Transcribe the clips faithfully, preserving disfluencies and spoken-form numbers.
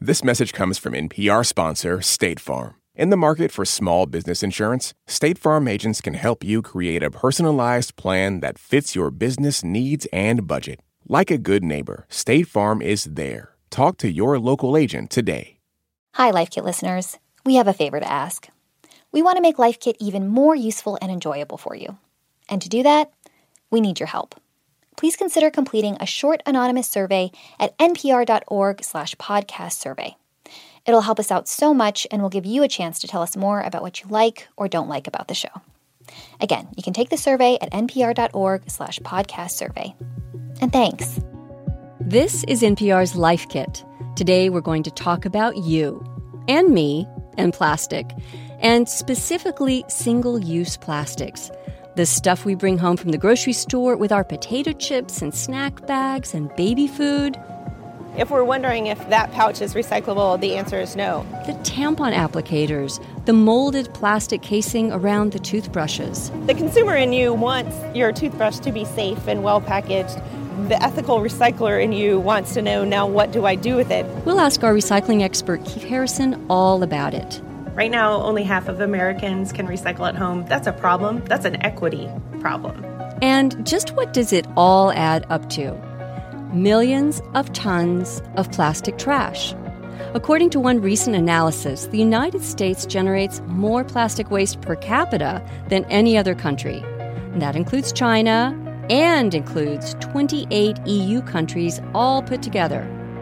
This message comes from N P R sponsor State Farm. In the market for small business insurance, State Farm agents can help you create a personalized plan that fits your business needs and budget. Like a good neighbor, State Farm is there. Talk to your local agent today. Hi, Life Kit listeners. We have a favor to ask. We want to make Life Kit even more useful and enjoyable for you. And to do that, we need your help. Please consider completing a short anonymous survey at npr.org slash podcast survey. It'll help us out so much and will give you a chance to tell us more about what you like or don't like about the show. Again, you can take the survey at npr.org slash podcast survey. And thanks. This is N P R's Life Kit. Today we're going to talk about you and me and plastic, and specifically single-use plastics. The stuff we bring home from the grocery store with our potato chips and snack bags and baby food. If we're wondering if that pouch is recyclable, the answer is no. The tampon applicators, the molded plastic casing around the toothbrushes. The consumer in you wants your toothbrush to be safe and well packaged. The ethical recycler in you wants to know, now what do I do with it? We'll ask our recycling expert, Keith Harrison, all about it. Right now, only half of Americans can recycle at home. That's a problem. That's an equity problem. And just what does it all add up to? Millions of tons of plastic trash. According to one recent analysis, the United States generates more plastic waste per capita than any other country. And that includes China and includes twenty-eight E U countries all put together.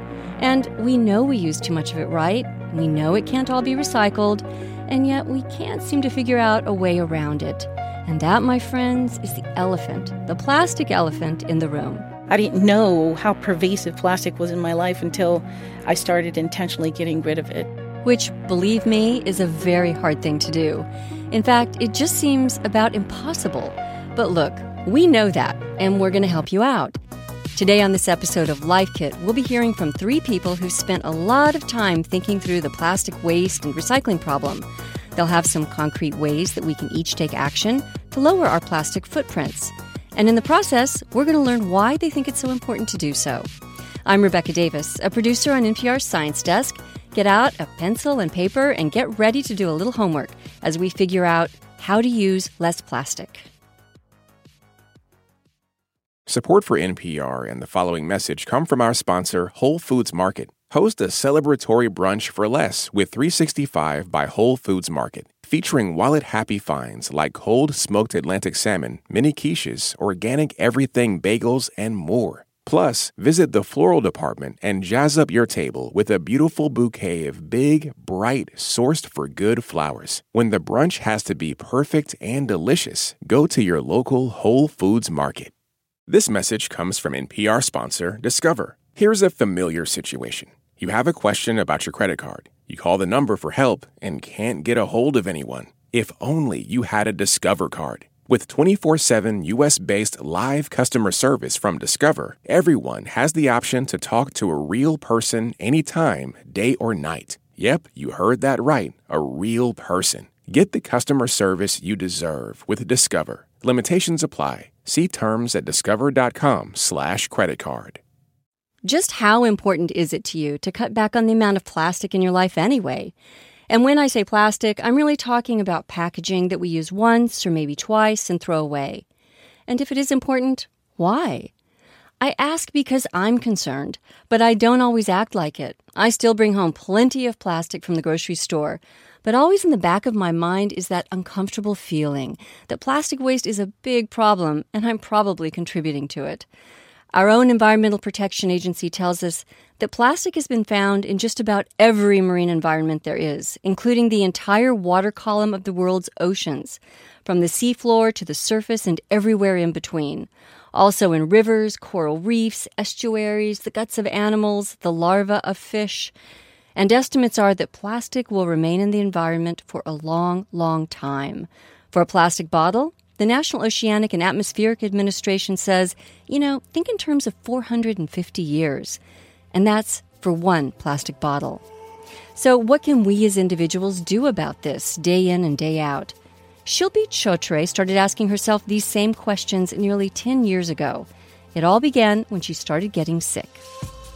And we know we use too much of it, right? We know it can't all be recycled, and yet we can't seem to figure out a way around it. And that, my friends, is the elephant, the plastic elephant in the room. I didn't know how pervasive plastic was in my life until I started intentionally getting rid of it. Which, believe me, is a very hard thing to do. In fact, it just seems about impossible. But look, we know that, and we're going to help you out. Today on this episode of Life Kit, we'll be hearing from three people who've spent a lot of time thinking through the plastic waste and recycling problem. They'll have some concrete ways that we can each take action to lower our plastic footprints. And in the process, we're going to learn why they think it's so important to do so. I'm Rebecca Davis, a producer on N P R's Science Desk. Get out a pencil and paper and get ready to do a little homework as we figure out how to use less plastic. Support for N P R and the following message come from our sponsor, Whole Foods Market. Host a celebratory brunch for less with three sixty-five by Whole Foods Market, featuring wallet-happy finds like cold smoked Atlantic salmon, mini quiches, organic everything bagels, and more. Plus, visit the floral department and jazz up your table with a beautiful bouquet of big, bright, sourced-for-good flowers. When the brunch has to be perfect and delicious, go to your local Whole Foods Market. This message comes from N P R sponsor Discover. Here's a familiar situation. You have a question about your credit card. You call the number for help and can't get a hold of anyone. If only you had a Discover card. With twenty-four seven U S-based live customer service from Discover, everyone has the option to talk to a real person anytime, day or night. Yep, you heard that right, a real person. Get the customer service you deserve with Discover. Limitations apply. See terms at discover.com slash credit card. Just how important is it to you to cut back on the amount of plastic in your life anyway? And when I say plastic, I'm really talking about packaging that we use once or maybe twice and throw away. And if it is important, why? I ask because I'm concerned, but I don't always act like it. I still bring home plenty of plastic from the grocery store. But always in the back of my mind is that uncomfortable feeling that plastic waste is a big problem and I'm probably contributing to it. Our own Environmental Protection Agency tells us that plastic has been found in just about every marine environment there is, including the entire water column of the world's oceans, from the seafloor to the surface and everywhere in between. Also in rivers, coral reefs, estuaries, the guts of animals, the larvae of fish. And estimates are that plastic will remain in the environment for a long, long time. For a plastic bottle, the National Oceanic and Atmospheric Administration says, you know, think in terms of four hundred fifty years. And that's for one plastic bottle. So what can we as individuals do about this day in and day out? Shilpi Chotre started asking herself these same questions nearly ten years ago. It all began when she started getting sick.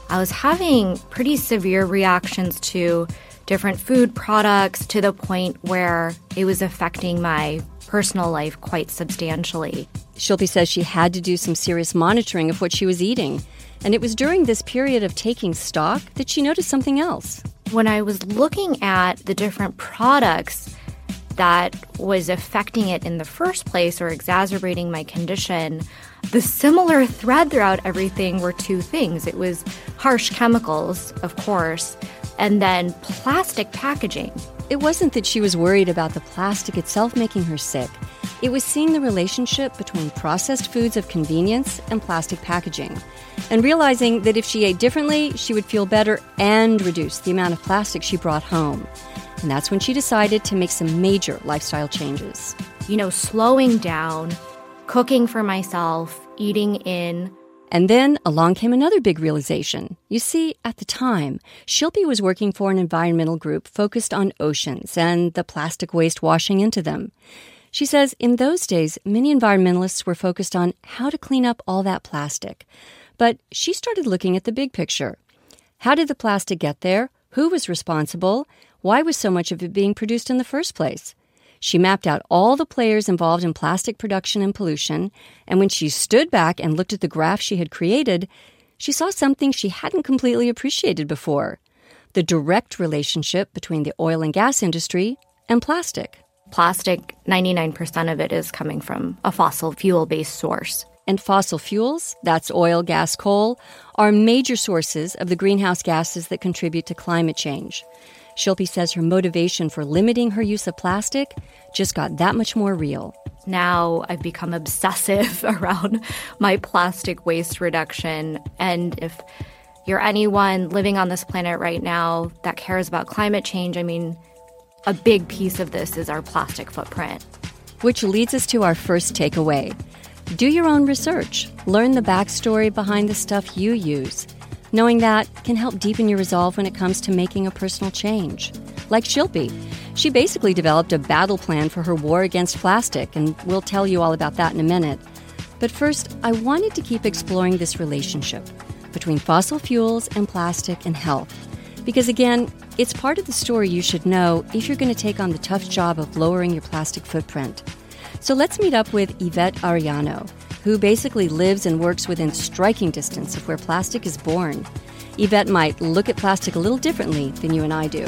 I was having pretty severe reactions to different food products to the point where it was affecting my personal life quite substantially. Shilpi says she had to do some serious monitoring of what she was eating. And it was during this period of taking stock that she noticed something else. When I was looking at the different products that was affecting it in the first place or exacerbating my condition, the similar thread throughout everything were two things. It was harsh chemicals, of course, and then plastic packaging. It wasn't that she was worried about the plastic itself making her sick. It was seeing the relationship between processed foods of convenience and plastic packaging, and realizing that if she ate differently, she would feel better and reduce the amount of plastic she brought home. And that's when she decided to make some major lifestyle changes. You know, slowing down, cooking for myself, eating in. And then along came another big realization. You see, at the time, Shilpi was working for an environmental group focused on oceans and the plastic waste washing into them. She says in those days, many environmentalists were focused on how to clean up all that plastic. But she started looking at the big picture. How did the plastic get there? Who was responsible? Why was so much of it being produced in the first place? She mapped out all the players involved in plastic production and pollution, and when she stood back and looked at the graph she had created, she saw something she hadn't completely appreciated before: the direct relationship between the oil and gas industry and plastic. Plastic, ninety-nine percent of it is coming from a fossil fuel-based source. And fossil fuels, that's oil, gas, coal, are major sources of the greenhouse gases that contribute to climate change. Shilpi says her motivation for limiting her use of plastic just got that much more real. Now I've become obsessive around my plastic waste reduction. And if you're anyone living on this planet right now that cares about climate change, I mean, a big piece of this is our plastic footprint. Which leads us to our first takeaway. Do your own research. Learn the backstory behind the stuff you use. Knowing that can help deepen your resolve when it comes to making a personal change. Like Shilpi, she basically developed a battle plan for her war against plastic, and we'll tell you all about that in a minute. But first, I wanted to keep exploring this relationship between fossil fuels and plastic and health. Because again, it's part of the story you should know if you're going to take on the tough job of lowering your plastic footprint. So let's meet up with Yvette Arellano, who basically lives and works within striking distance of where plastic is born. Yvette might look at plastic a little differently than you and I do.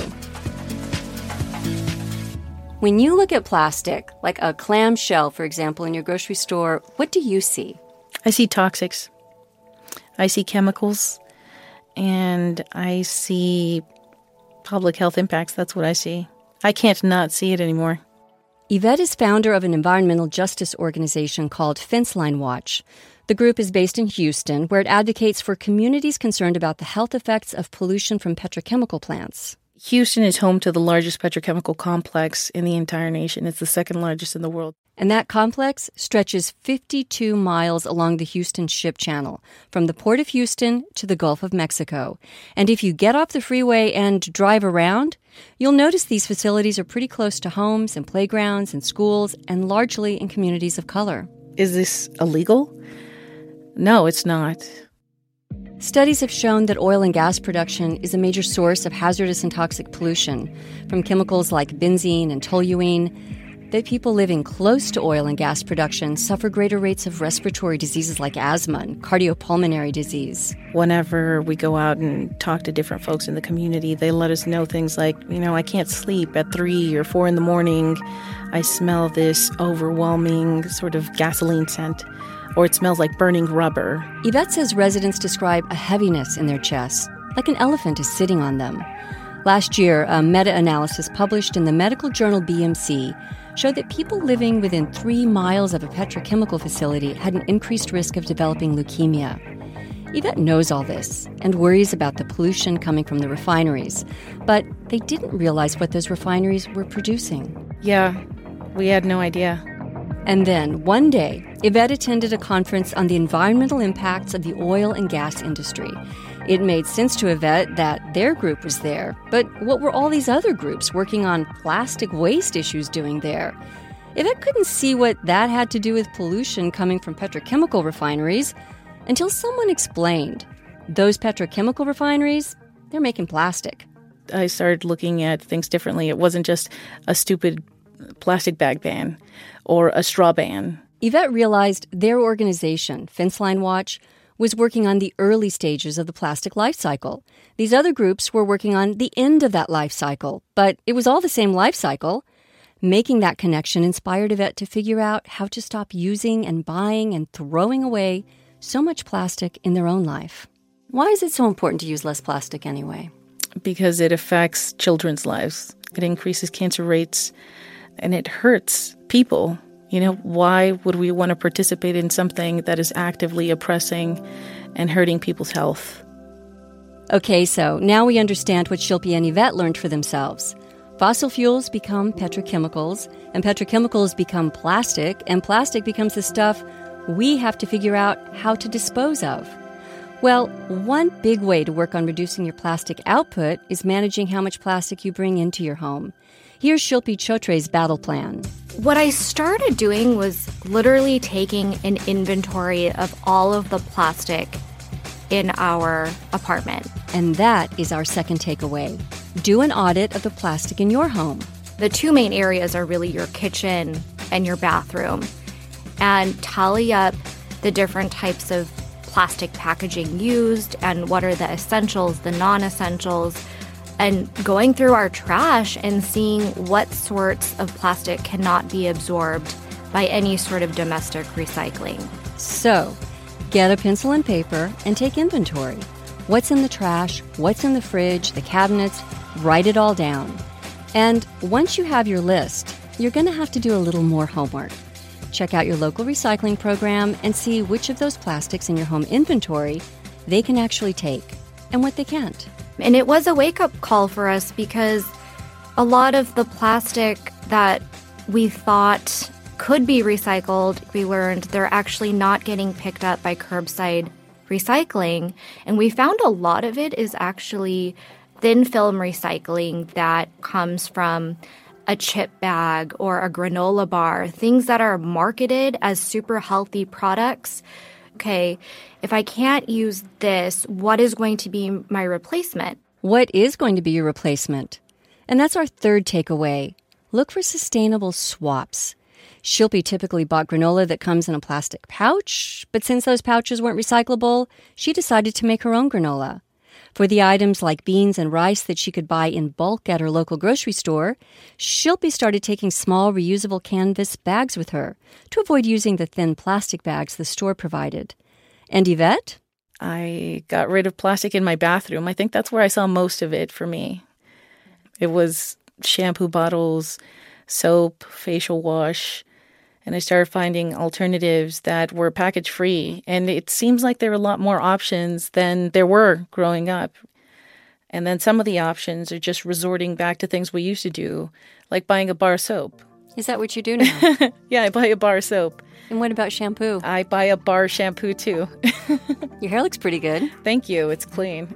When you look at plastic, like a clamshell, for example, in your grocery store, what do you see? I see toxics. I see chemicals. And I see public health impacts. That's what I see. I can't not see it anymore. Yvette is founder of an environmental justice organization called Fenceline Watch. The group is based in Houston, where it advocates for communities concerned about the health effects of pollution from petrochemical plants. Houston is home to the largest petrochemical complex in the entire nation. It's the second largest in the world. And that complex stretches fifty-two miles along the Houston Ship Channel, from the Port of Houston to the Gulf of Mexico. And if you get off the freeway and drive around, you'll notice these facilities are pretty close to homes and playgrounds and schools, and largely in communities of color. Is this illegal? No, it's not. Studies have shown that oil and gas production is a major source of hazardous and toxic pollution, from chemicals like benzene and toluene, that people living close to oil and gas production suffer greater rates of respiratory diseases like asthma and cardiopulmonary disease. Whenever we go out and talk to different folks in the community, they let us know things like, you know, I can't sleep at three or four in the morning. I smell this overwhelming sort of gasoline scent, or it smells like burning rubber. Yvette says residents describe a heaviness in their chests, like an elephant is sitting on them. Last year, a meta-analysis published in the medical journal B M C showed that people living within three miles of a petrochemical facility had an increased risk of developing leukemia. Yvette knows all this and worries about the pollution coming from the refineries, but they didn't realize what those refineries were producing. Yeah, we had no idea. And then, one day, Yvette attended a conference on the environmental impacts of the oil and gas industry. It made sense to Yvette that their group was there, but what were all these other groups working on plastic waste issues doing there? Yvette couldn't see what that had to do with pollution coming from petrochemical refineries until someone explained. Those petrochemical refineries, they're making plastic. I started looking at things differently. It wasn't just a stupid plastic bag ban or a straw ban. Yvette realized their organization, Fenceline Watch, was working on the early stages of the plastic life cycle. These other groups were working on the end of that life cycle, but it was all the same life cycle. Making that connection inspired Yvette to figure out how to stop using and buying and throwing away so much plastic in their own life. Why is it so important to use less plastic anyway? Because it affects children's lives. It increases cancer rates, and it hurts people. You know, why would we want to participate in something that is actively oppressing and hurting people's health? Okay, so now we understand what Shilpi and Yvette learned for themselves. Fossil fuels become petrochemicals, and petrochemicals become plastic, and plastic becomes the stuff we have to figure out how to dispose of. Well, one big way to work on reducing your plastic output is managing how much plastic you bring into your home. Here's Shilpi Chotre's battle plan. What I started doing was literally taking an inventory of all of the plastic in our apartment. And that is our second takeaway. Do an audit of the plastic in your home. The two main areas are really your kitchen and your bathroom. And tally up the different types of plastic packaging used and what are the essentials, the non-essentials, and going through our trash and seeing what sorts of plastic cannot be absorbed by any sort of domestic recycling. So, get a pencil and paper and take inventory. What's in the trash, what's in the fridge, the cabinets, write it all down. And once you have your list, you're going to have to do a little more homework. Check out your local recycling program and see which of those plastics in your home inventory they can actually take and what they can't. And it was a wake-up call for us because a lot of the plastic that we thought could be recycled, we learned they're actually not getting picked up by curbside recycling. And we found a lot of it is actually thin film recycling that comes from a chip bag or a granola bar, things that are marketed as super healthy products. Okay, if I can't use this, what is going to be my replacement? What is going to be your replacement? And that's our third takeaway. Look for sustainable swaps. Shilpi typically bought granola that comes in a plastic pouch, but since those pouches weren't recyclable, she decided to make her own granola. For the items like beans and rice that she could buy in bulk at her local grocery store, Shilpi started taking small reusable canvas bags with her to avoid using the thin plastic bags the store provided. And Yvette? I got rid of plastic in my bathroom. I think that's where I saw most of it for me. It was shampoo bottles, soap, facial wash, and I started finding alternatives that were package-free. And it seems like there are a lot more options than there were growing up. And then some of the options are just resorting back to things we used to do, like buying a bar of soap. Is that what you do now? Yeah, I buy a bar of soap. And what about shampoo? I buy a bar shampoo, too. Your hair looks pretty good. Thank you. It's clean.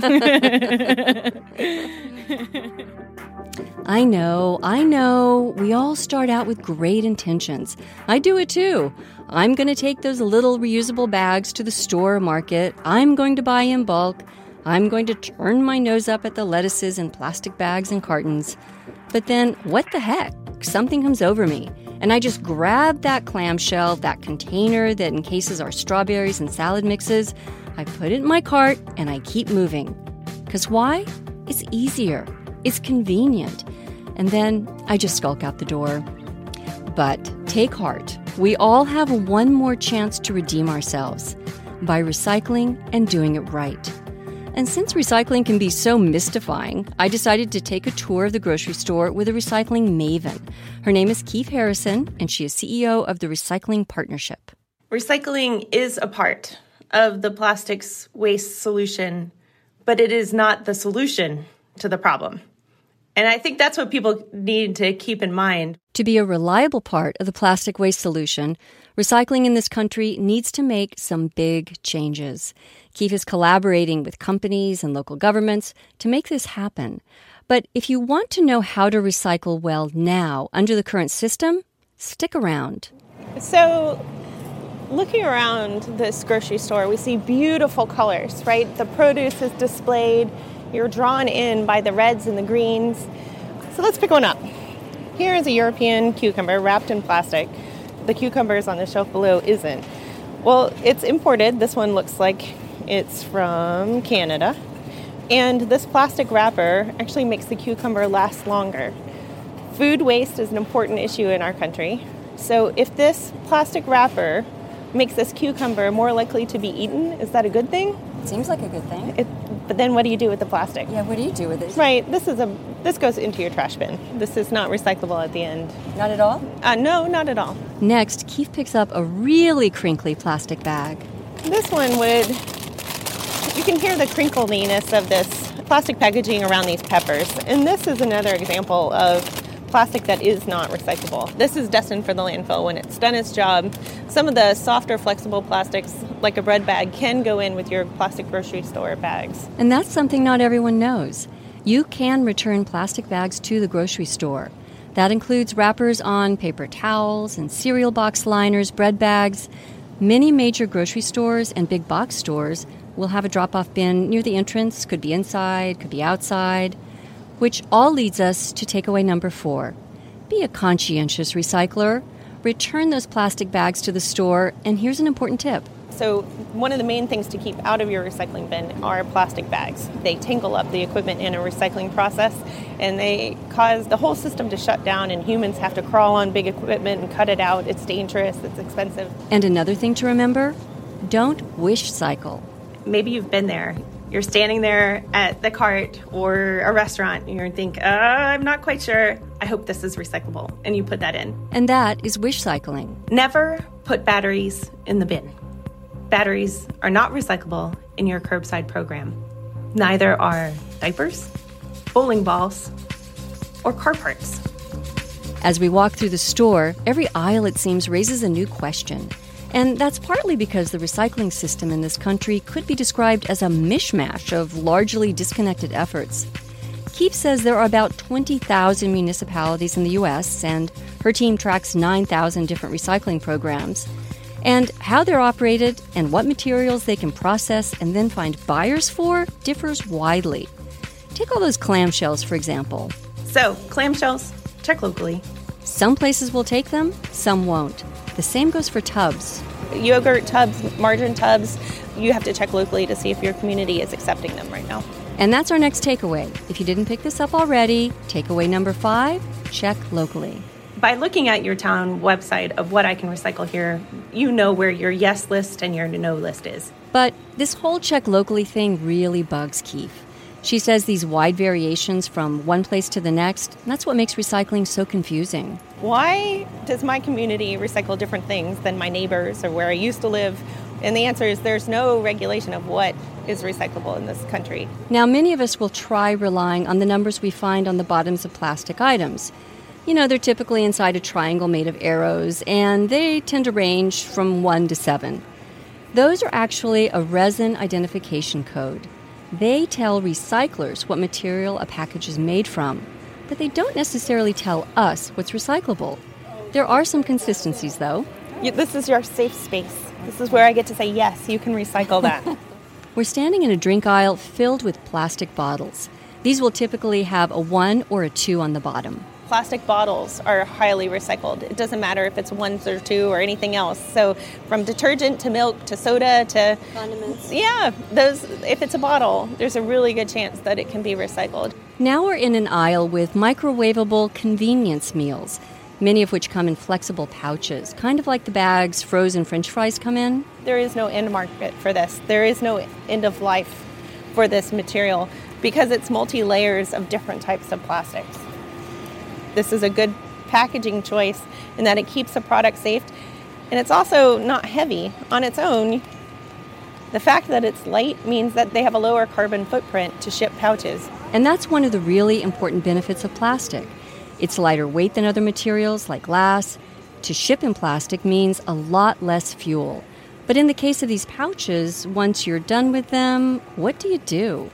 I know, I know. We all start out with great intentions. I do it too. I'm going to take those little reusable bags to the store or market. I'm going to buy in bulk. I'm going to turn my nose up at the lettuces in plastic bags and cartons. But then, what the heck? Something comes over me, and I just grab that clamshell, that container that encases our strawberries and salad mixes. I put it in my cart, and I keep moving. Because why? It's easier. It's convenient. And then I just skulk out the door. But take heart. We all have one more chance to redeem ourselves by recycling and doing it right. And since recycling can be so mystifying, I decided to take a tour of the grocery store with a recycling maven. Her name is Keith Harrison, and she is C E O of the Recycling Partnership. Recycling is a part of the plastics waste solution, but it is not the solution to the problem. And I think that's what people need to keep in mind. To be a reliable part of the plastic waste solution, recycling in this country needs to make some big changes. Keith is collaborating with companies and local governments to make this happen. But if you want to know how to recycle well now under the current system, stick around. So looking around this grocery store, we see beautiful colors, right? The produce is displayed. You're drawn in by the reds and the greens. So let's pick one up. Here is a European cucumber wrapped in plastic. The cucumbers on the shelf below isn't. Well, it's imported. This one looks like it's from Canada. And this plastic wrapper actually makes the cucumber last longer. Food waste is an important issue in our country. So if this plastic wrapper makes this cucumber more likely to be eaten, is that a good thing? Seems like a good thing. It, but then what do you do with the plastic? Yeah, what do you do with it? Right, this is a this goes into your trash bin. This is not recyclable at the end. Not at all? Uh, no, not at all. Next, Keith picks up a really crinkly plastic bag. This one would, you can hear the crinkliness of this plastic packaging around these peppers. And this is another example of plastic that is not recyclable. This is destined for the landfill when it's done its job. Some of the softer, flexible plastics, like a bread bag, can go in with your plastic grocery store bags. And that's something not everyone knows. You can return plastic bags to the grocery store. That includes wrappers on paper towels and cereal box liners, bread bags. Many major grocery stores and big box stores will have a drop-off bin near the entrance, could be inside, could be outside, which all leads us to takeaway number four. Be a conscientious recycler. Return those plastic bags to the store, and here's an important tip. So one of the main things to keep out of your recycling bin are plastic bags. They tangle up the equipment in a recycling process, and they cause the whole system to shut down, and humans have to crawl on big equipment and cut it out. It's dangerous, it's expensive. And another thing to remember, don't wish cycle. Maybe you've been there. You're standing there at the cart or a restaurant, and you think, uh, I'm not quite sure. I hope this is recyclable. And you put that in. And that is wish cycling. Never put batteries in the bin. Batteries are not recyclable in your curbside program. Neither are diapers, bowling balls, or car parts. As we walk through the store, every aisle, it seems, raises a new question. And that's partly because the recycling system in this country could be described as a mishmash of largely disconnected efforts. Keefe says there are about twenty thousand municipalities in the U S, and her team tracks nine thousand different recycling programs. And how they're operated and what materials they can process and then find buyers for differs widely. Take all those clamshells, for example. So, clamshells, check locally. Some places will take them, some won't. The same goes for tubs. Yogurt tubs, margarine tubs, you have to check locally to see if your community is accepting them right now. And that's our next takeaway. If you didn't pick this up already, takeaway number five, check locally. By looking at your town website of what I can recycle here, you know where your yes list and your no list is. But this whole check locally thing really bugs Keefe. She says these wide variations from one place to the next, that's what makes recycling so confusing. Why does my community recycle different things than my neighbors or where I used to live? And the answer is there's no regulation of what is recyclable in this country. Now, many of us will try relying on the numbers we find on the bottoms of plastic items. You know, they're typically inside a triangle made of arrows, and they tend to range from one to seven. Those are actually a resin identification code. They tell recyclers what material a package is made from, but they don't necessarily tell us what's recyclable. There are some consistencies, though. This is your safe space. This is where I get to say, yes, you can recycle that. We're standing in a drink aisle filled with plastic bottles. These will typically have a one or a two on the bottom. Plastic bottles are highly recycled. It doesn't matter if it's ones or two or anything else. So from detergent to milk to soda to condiments. Yeah, those. If it's a bottle, there's a really good chance that it can be recycled. Now we're in an aisle with microwavable convenience meals, many of which come in flexible pouches, kind of like the bags frozen French fries come in. There is no end market for this. There is no end of life for this material because it's multi-layers of different types of plastics. This is a good packaging choice in that it keeps the product safe, and it's also not heavy on its own. The fact that it's light means that they have a lower carbon footprint to ship pouches. And that's one of the really important benefits of plastic. It's lighter weight than other materials like glass. To ship in plastic means a lot less fuel. But in the case of these pouches, once you're done with them, what do you do?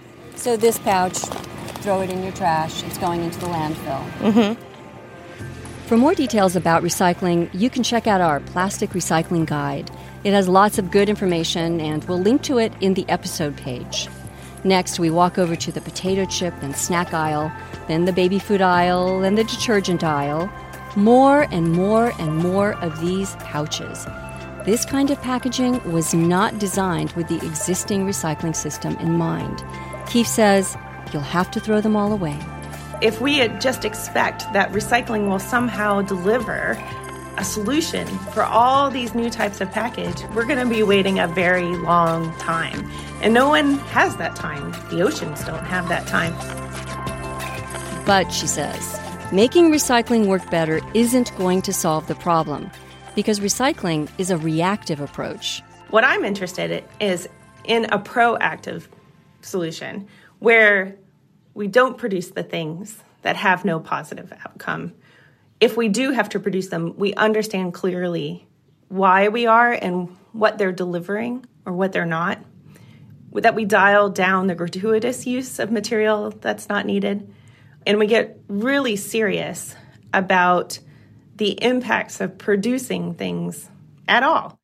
So this pouch, throw it in your trash. It's going into the landfill. Mm-hmm. For more details about recycling, you can check out our plastic recycling guide. It has lots of good information, and we'll link to it in the episode page. Next, we walk over to the potato chip and snack aisle, then the baby food aisle, and the detergent aisle. More and more and more of these pouches. This kind of packaging was not designed with the existing recycling system in mind. Keith says you'll have to throw them all away. If we just expect that recycling will somehow deliver a solution for all these new types of package, we're going to be waiting a very long time. And no one has that time. The oceans don't have that time. But, she says, making recycling work better isn't going to solve the problem, because recycling is a reactive approach. What I'm interested in is in a proactive solution where we don't produce the things that have no positive outcome. If we do have to produce them, we understand clearly why we are and what they're delivering or what they're not. That we dial down the gratuitous use of material that's not needed. And we get really serious about the impacts of producing things at all.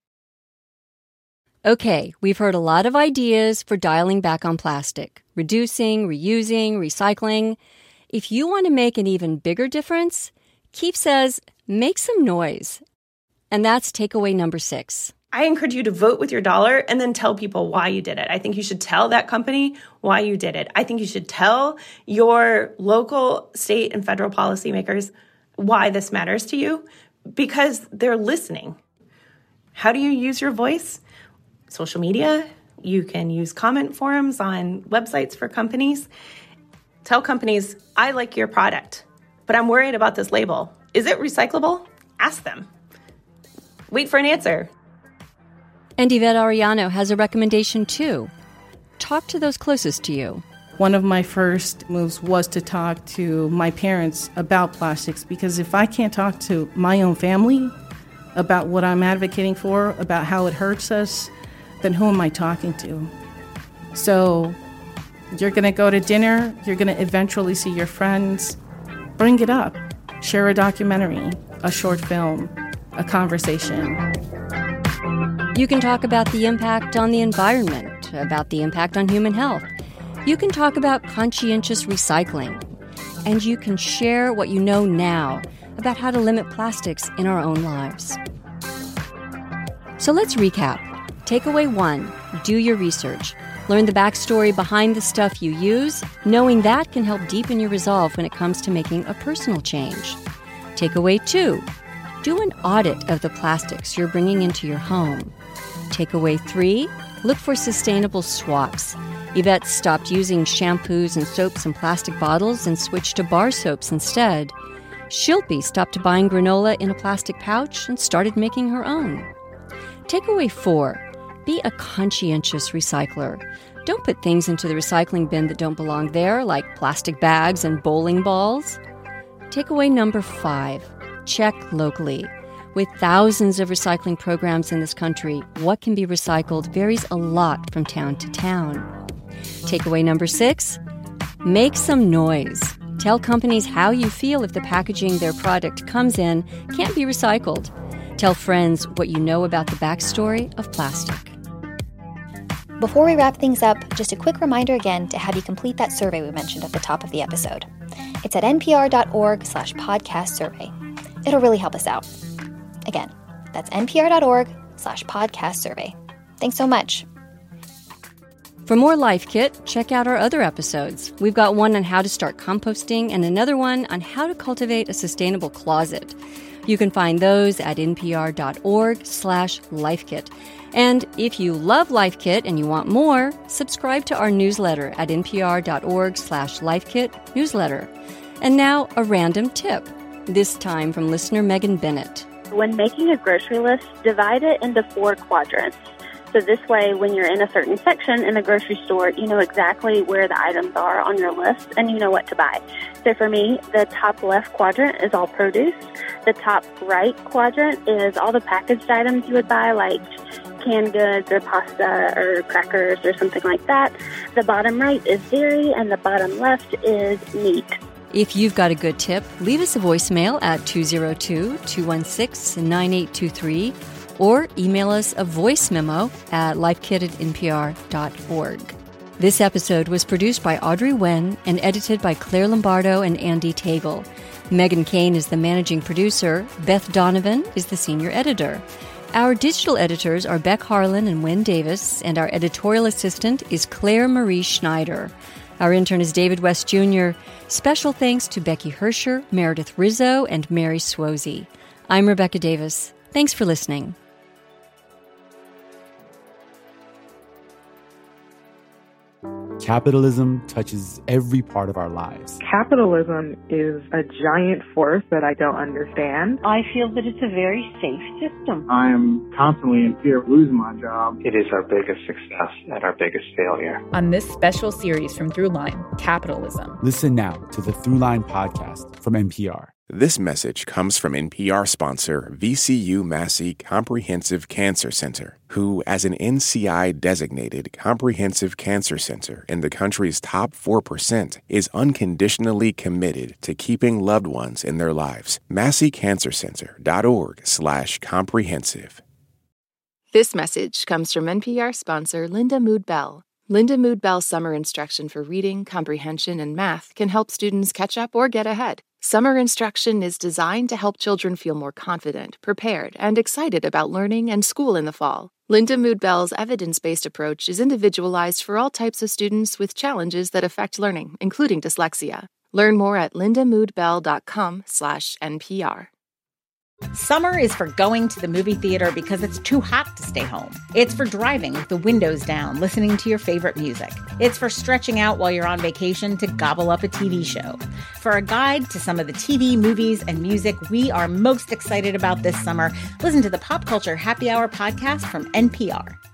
Okay, we've heard a lot of ideas for dialing back on plastic. Reducing, reusing, recycling. If you want to make an even bigger difference, Keith says, make some noise. And that's takeaway number six. I encourage you to vote with your dollar and then tell people why you did it. I think you should tell that company why you did it. I think you should tell your local, state, and federal policymakers why this matters to you, because they're listening. How do you use your voice? Social media. You can use comment forums on websites for companies. Tell companies, I like your product, but I'm worried about this label. Is it recyclable? Ask them. Wait for an answer. And Yvette Arellano has a recommendation too. Talk to those closest to you. One of my first moves was to talk to my parents about plastics, because if I can't talk to my own family about what I'm advocating for, about how it hurts us, then who am I talking to? So you're going to go to dinner, you're going to eventually see your friends. Bring it up. Share a documentary, a short film, a conversation. You can talk about the impact on the environment, about the impact on human health. You can talk about conscientious recycling. And you can share what you know now about how to limit plastics in our own lives. So let's recap. Takeaway one, do your research. Learn the backstory behind the stuff you use. Knowing that can help deepen your resolve when it comes to making a personal change. Takeaway two, do an audit of the plastics you're bringing into your home. Takeaway three, look for sustainable swaps. Yvette stopped using shampoos and soaps in plastic bottles and switched to bar soaps instead. Shilpi stopped buying granola in a plastic pouch and started making her own. Takeaway four, be a conscientious recycler. Don't put things into the recycling bin that don't belong there, like plastic bags and bowling balls. Takeaway number five, check locally. With thousands of recycling programs in this country, what can be recycled varies a lot from town to town. Takeaway number six, make some noise. Tell companies how you feel if the packaging their product comes in can't be recycled. Tell friends what you know about the backstory of plastic. Before we wrap things up, just a quick reminder again to have you complete that survey we mentioned at the top of the episode. It's at npr.org slash podcast survey. It'll really help us out. Again, that's npr.org slash podcast survey. Thanks so much. For more Life Kit, check out our other episodes. We've got one on how to start composting and another one on how to cultivate a sustainable closet. You can find those at npr.org slash lifekit. And if you love Life Kit and you want more, subscribe to our newsletter at npr.org slash lifekit newsletter. And now a random tip, this time from listener Megan Bennett. When making a grocery list, divide it into four quadrants. So this way, when you're in a certain section in the grocery store, you know exactly where the items are on your list and you know what to buy. So for me, the top left quadrant is all produce. The top right quadrant is all the packaged items you would buy, like canned goods or pasta or crackers or something like that. The bottom right is dairy and the bottom left is meat. If you've got a good tip, leave us a voicemail at two oh two, two one six, nine eight two three or email us a voice memo at lifekit at n p r dot org. This episode was produced by Audrey Wen and edited by Claire Lombardo and Andy Tagle. Megan Kane is the managing producer. Beth Donovan is the senior editor. Our digital editors are Beck Harlan and Wen Davis, and our editorial assistant is Claire Marie Schneider. Our intern is David West Junior Special thanks to Becky Hersher, Meredith Rizzo, and Mary Swosey. I'm Rebecca Davis. Thanks for listening. Capitalism touches every part of our lives. Capitalism is a giant force that I don't understand. I feel that it's a very safe system. I am constantly in fear of losing my job. It is our biggest success and our biggest failure. On this special series from Throughline, Capitalism. Listen now to the Throughline podcast from N P R. This message comes from N P R sponsor V C U Massey Comprehensive Cancer Center, who, as an N C I-designated comprehensive cancer center in the country's top four percent, is unconditionally committed to keeping loved ones in their lives. massey cancer center dot org slash comprehensive. This message comes from N P R sponsor Linda Mood Bell. Linda Mood Bell Summer Instruction for Reading, Comprehension, and Math can help students catch up or get ahead. Summer instruction is designed to help children feel more confident, prepared, and excited about learning and school in the fall. Linda Mood Bell's evidence-based approach is individualized for all types of students with challenges that affect learning, including dyslexia. Learn more at lindamoodbell.com slash NPR. Summer is for going to the movie theater because it's too hot to stay home. It's for driving with the windows down, listening to your favorite music. It's for stretching out while you're on vacation to gobble up a T V show. For a guide to some of the T V, movies, and music we are most excited about this summer, listen to the Pop Culture Happy Hour podcast from N P R.